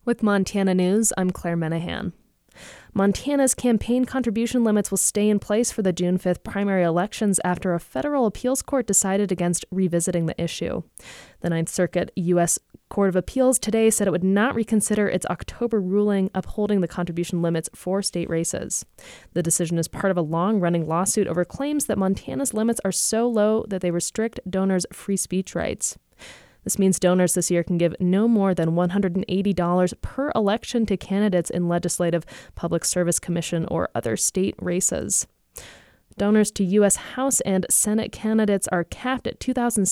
With Montana News, I'm Claire Menahan. Montana's campaign contribution limits will stay in place for the June 5th primary elections after a federal appeals court decided against revisiting the issue. The Ninth Circuit U.S. Court of Appeals today said it would not reconsider its October ruling upholding the contribution limits for state races. The decision is part of a long-running lawsuit over claims that Montana's limits are so low that they restrict donors' free speech rights. This means donors this year can give no more than $180 per election to candidates in legislative, public service commission, or other state races. Donors to U.S. House and Senate candidates are capped at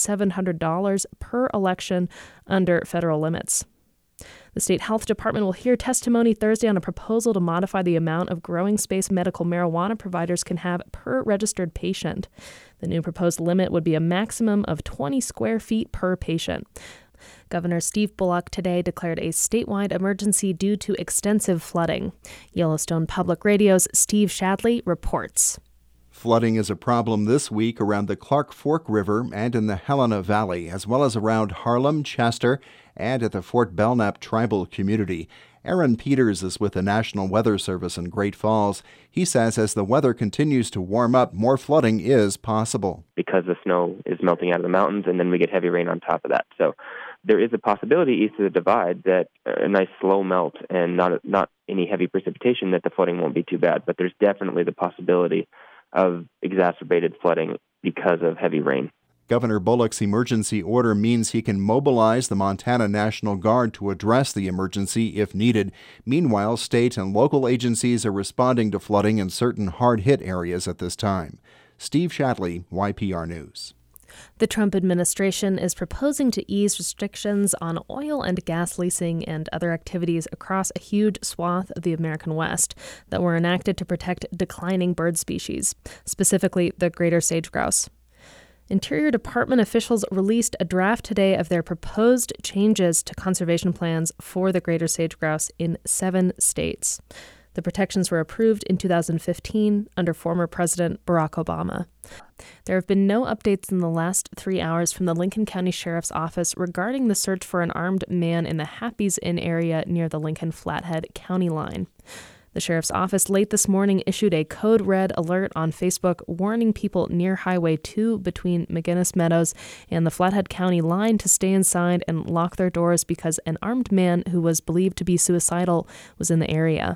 $2,700 per election under federal limits. The state health department will hear testimony Thursday on a proposal to modify the amount of growing space medical marijuana providers can have per registered patient. The new proposed limit would be a maximum of 20 square feet per patient. Governor Steve Bullock today declared a statewide emergency due to extensive flooding. Yellowstone Public Radio's Steve Shadley reports. Flooding is a problem this week around the Clark Fork River and in the Helena Valley, as well as around Harlem, Chester, and at the Fort Belknap tribal community. Aaron Peters is with the National Weather Service in Great Falls. He says as the weather continues to warm up, more flooding is possible. Because the snow is melting out of the mountains, and then we get heavy rain on top of that. So there is a possibility east of the divide that a nice slow melt and not any heavy precipitation, that the flooding won't be too bad. But there's definitely the possibility of exacerbated flooding because of heavy rain. Governor Bullock's emergency order means he can mobilize the Montana National Guard to address the emergency if needed. Meanwhile, state and local agencies are responding to flooding in certain hard-hit areas at this time. Steve Shadley, YPR News. The Trump administration is proposing to ease restrictions on oil and gas leasing and other activities across a huge swath of the American West that were enacted to protect declining bird species, specifically the greater sage-grouse. Interior Department officials released a draft today of their proposed changes to conservation plans for the greater sage-grouse in 7 states. The protections were approved in 2015 under former President Barack Obama. There have been no updates in the last 3 hours from the Lincoln County Sheriff's Office regarding the search for an armed man in the Happy's Inn area near the Lincoln-Flathead county line. The Sheriff's Office late this morning issued a code red alert on Facebook warning people near Highway 2 between McGinnis Meadows and the Flathead County line to stay inside and lock their doors because an armed man who was believed to be suicidal was in the area.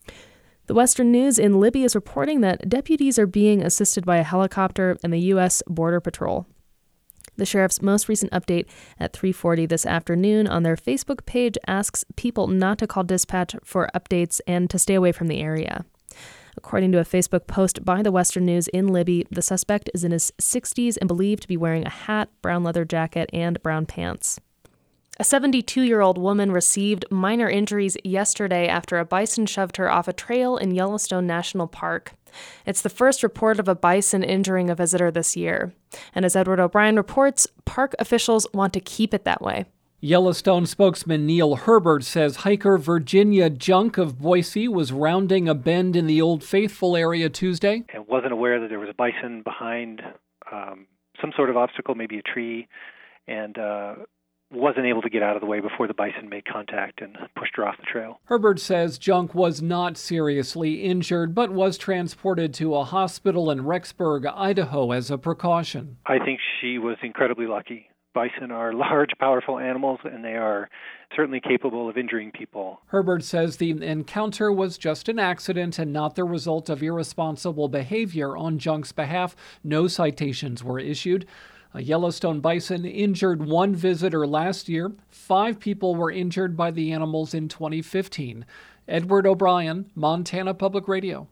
The Western News in Libya is reporting that deputies are being assisted by a helicopter and the U.S. Border Patrol. The sheriff's most recent update at 3:40 this afternoon on their Facebook page asks people not to call dispatch for updates and to stay away from the area. According to a Facebook post by the Western News in Libya, the suspect is in his 60s and believed to be wearing a hat, brown leather jacket, and brown pants. A 72-year-old woman received minor injuries yesterday after a bison shoved her off a trail in Yellowstone National Park. It's the first report of a bison injuring a visitor this year. And as Edward O'Brien reports, park officials want to keep it that way. Yellowstone spokesman Neil Herbert says hiker Virginia Junk of Boise was rounding a bend in the Old Faithful area Tuesday. And wasn't aware that there was a bison behind some sort of obstacle, maybe a tree, and wasn't able to get out of the way before the bison made contact and pushed her off the trail. Herbert says Junk was not seriously injured, but was transported to a hospital in Rexburg, Idaho, as a precaution. I think she was incredibly lucky. Bison are large, powerful animals, and they are certainly capable of injuring people. Herbert says the encounter was just an accident and not the result of irresponsible behavior on Junk's behalf. No citations were issued. A Yellowstone bison injured one visitor last year. 5 people were injured by the animals in 2015. Edward O'Brien, Montana Public Radio.